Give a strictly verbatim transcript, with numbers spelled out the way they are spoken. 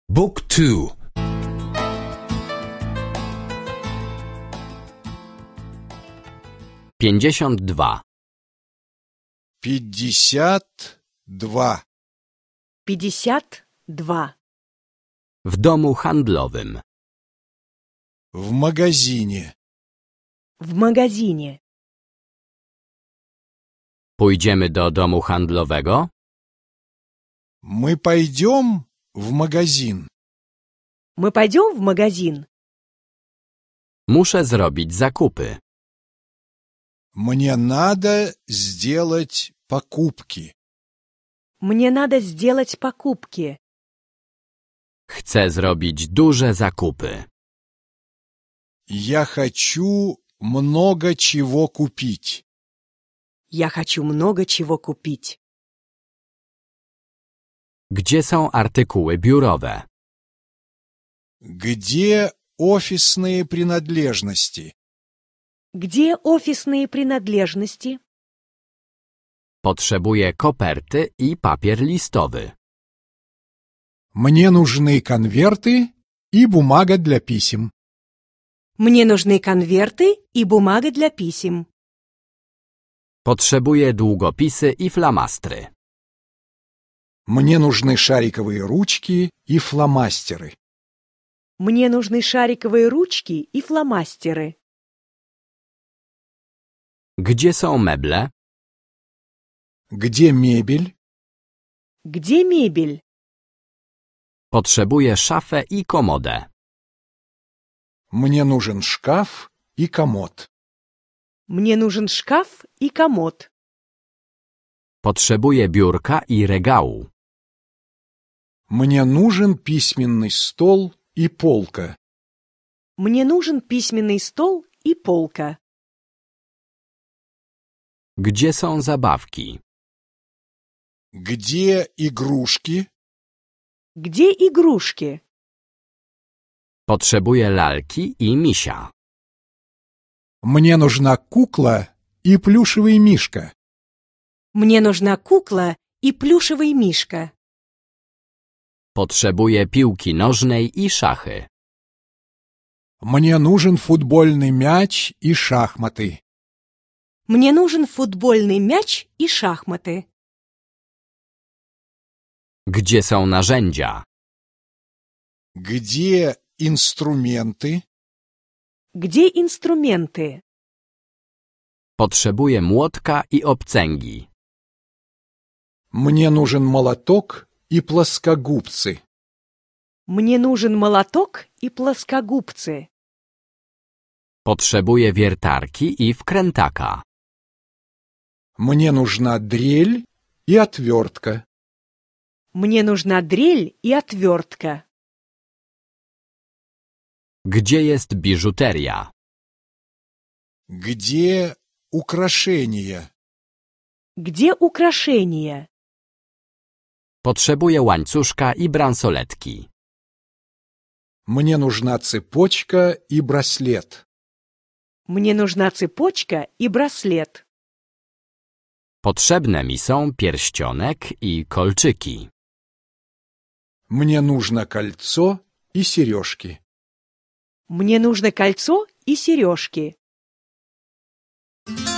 Book two. Pięćdziesiąt dwa. Пятьдесят два. Пятьдесят два. W domu handlowym. В магазине. В магазине. Pójdziemy do domu handlowego? Мы пойдем в магазин. Мы пойдем в магазин? Muszę zrobić zakupy. Мне надо сделать покупки. Мне надо сделать покупки. Chcę zrobić duże zakupy. Я хочу много чего купить. Я хочу много чего купить. Gdzie są artykuły biurowe? Где офисные принадлежности? Где офисные принадлежности? Potrzebuję koperty i papier listowy. Мне нужны конверты и бумага для писем. Мне нужны конверты и бумага для писем. Potrzebuję długopisy i flamastry. Мне нужны шариковые ручки и фломастеры. Мне нужны шариковые ручки и фломастеры. Gdzie są meble? Где мебель? Где мебель? Potrzebuję szafę i komodę. Мне нужен шкаф и комод. Мне нужен шкаф и комод. Potrzebuję biurka i regału. Мне нужен письменный стол и полка. Мне нужен письменный стол и полка. Gdzie są zabawki? Где игрушки? Где игрушки? Potrzebuję lalki i misia. Мне нужна кукла и плюшевый мишка. Мне нужна кукла и плюшевый мишка. Potrzebuję piłki nożnej i szachy. Мне нужен футбольный мяч и шахматы. Мне нужен футбольный мяч и шахматы. Gdzie są narzędzia? Где инструменты? Где инструменты? Potrzebuję młotka i obcęgi. Мне нужен молоток и плоскогубцы. Мне нужен молоток и плоскогубцы. Potrzebuję wiertarki i wkrętaka. Мне нужна дрель и отвертка. Мне нужна дрель и отвертка. Gdzie jest biżuteria? Где украшения? Где украшения? Potrzebuję łańcuszka i bransoletki. Мне нужна цепочка и браслет. Мне нужна цепочка и браслет. Potrzebne mi są pierścionek i kolczyki. Мне нужно кольцо и сережки. Мне нужно кольцо и сережки.